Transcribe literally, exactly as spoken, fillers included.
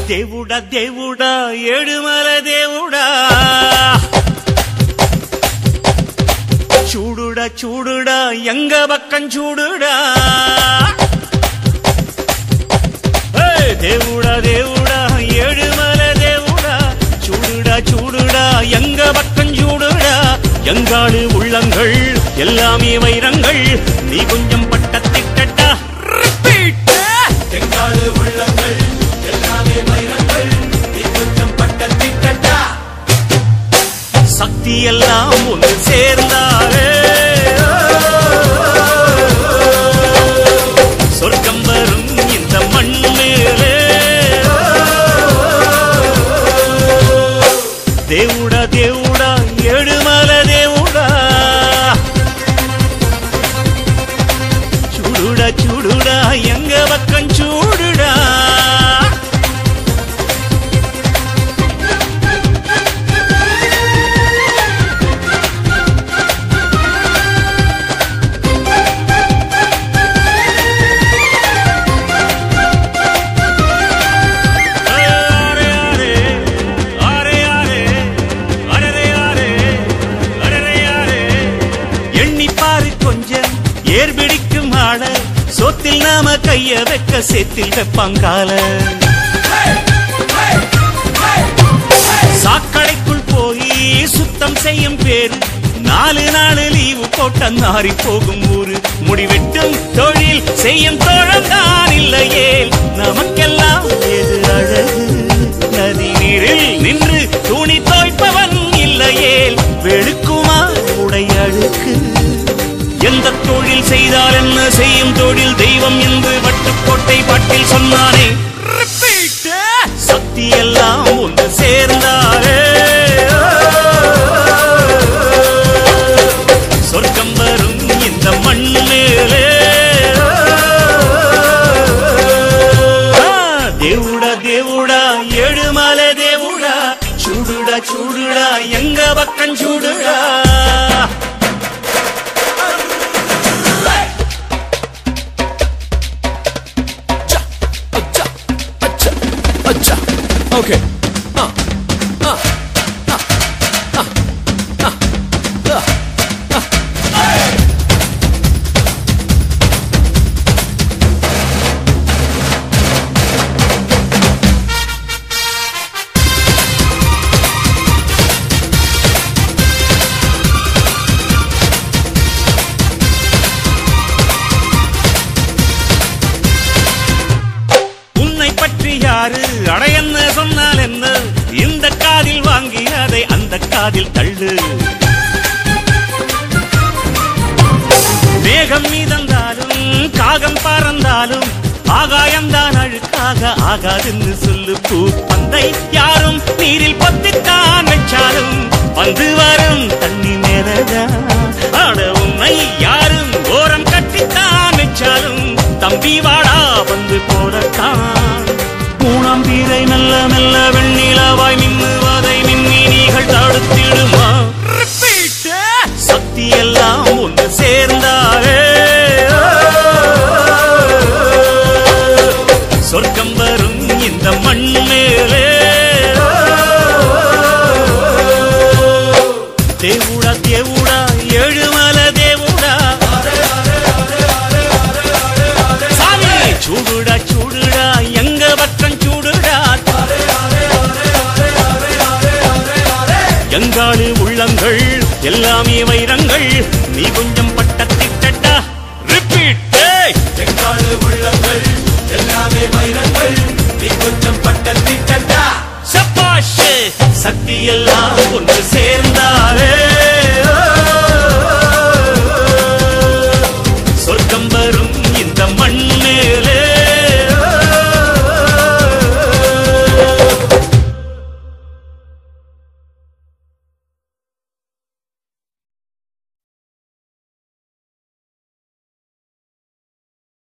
దేవుడా దేవుడా ఏడుమల దేవుడా చూడుడా చూడుడా ఎంగ పక్కం చూడుడా దేవుడా దేవుడా ఏడుమల దేవుడా చూடுடா చూடுடா எங்க பக்கம் சூடுடா எங்காடு உள்ளங்கள் எல்லாமே வைரங்கள் நீ கொஞ்சம் பட்டத்திட்டா ரிப்பீட் எங்காடு உள்ளங்கள் எல்லாமே வைரங்கள் நீ கொஞ்சம் பட்டத்திட்டா சக்தி எல்லாம் ஒன்று சேர்ந்தாரே சொர்க்கம் வரும் இந்த மண் மேலே దేవుడా దేవుడా ఏడుమల దేవుడా చూడుడా చూడుడా ఎంగ పక్కం చూడుడా ஏர்பிடிக்கும் ஆள சோத்தில் நாம கைய வைக்க சேத்தில் வெப்பாங்கால சாக்கடைக்குள் போய் சுத்தம் செய்யும் பேரு நாலு நாலு லீவு போட்ட நாரி போகும் ஊரு முடிவெட்டும் தொழில் செய்யும் தோழந்தான் இல்லையே நமக்கெல்லாம் எது அழகு நதி நீரில் நின்று துணி தோய்ப்பவன் இல்லையே வெளுக்குமா உடை அழுக்கு எந்த தொழில் செய்தால் என்ன செய்யும் தொழில் தெய்வம் என்று வட்டுக்கோட்டை பாட்டில் சொன்னானே சக்தி எல்லாம் ஒன்று சேர்ந்தாரே சொர்க்கம் வரும் இந்த மண் மேலே దేవుడా దేవుడా ఏడుమల దేవుడా చూడుడా చూడుడా Enga పక్కం చూడుడా Okay. Uh. Uh. Uh. Uh. Uh. Uh. Uh. Hey! உன்னை பற்றி யாரு அடையன்ன சொன்னால் என்ன இந்த காதில் வாங்கி அதை அந்த காதில் தள்ளு மேகம் மீதந்தாலும் காகம் பறந்தாலும் ஆகாயம்தான் அழுக்காக ஆகாதுன்னு சொல்லு பூ பந்தை யாரும் நீரில் பத்தித்தான் வச்சாலும் வந்து வரும் தண்ணி மேலதான் ஆட உன்னை யாரும் ஓரம் கட்டித்தான் வச்சாலும் தம்பி வாடா வந்து போடத்தான் மூணாம் வீரை மெல்ல மெல்ல வெண்ணிலவாய் மின்னுவதை மின்மினிகள் தடுத்திடுமா சக்தி எல்லாம் ஒன்று சேர்ந்தாரே சொர்க்கம் வரும் இந்த மண் மேலே దేవుడా దేవుడా ఏడుమల దేవుడా சாமி చూడుడా చూడుడా ఎంగ பக்கம் చూడుడా எங்காடு உள்ளங்கள் எல்லாமே வைரங்கள் நீ கொஞ்சம் பட்டத்திட்டா ரிப்பீட் எங்காடு உள்ளங்கள் எல்லாமே வைரங்கள் நீ கொஞ்சம் பட்டத்திட்டா சபாஷ் சக்தி எல்லாம் ஒன்று சேர்ந்தாரே சொர்க்கம் வரும்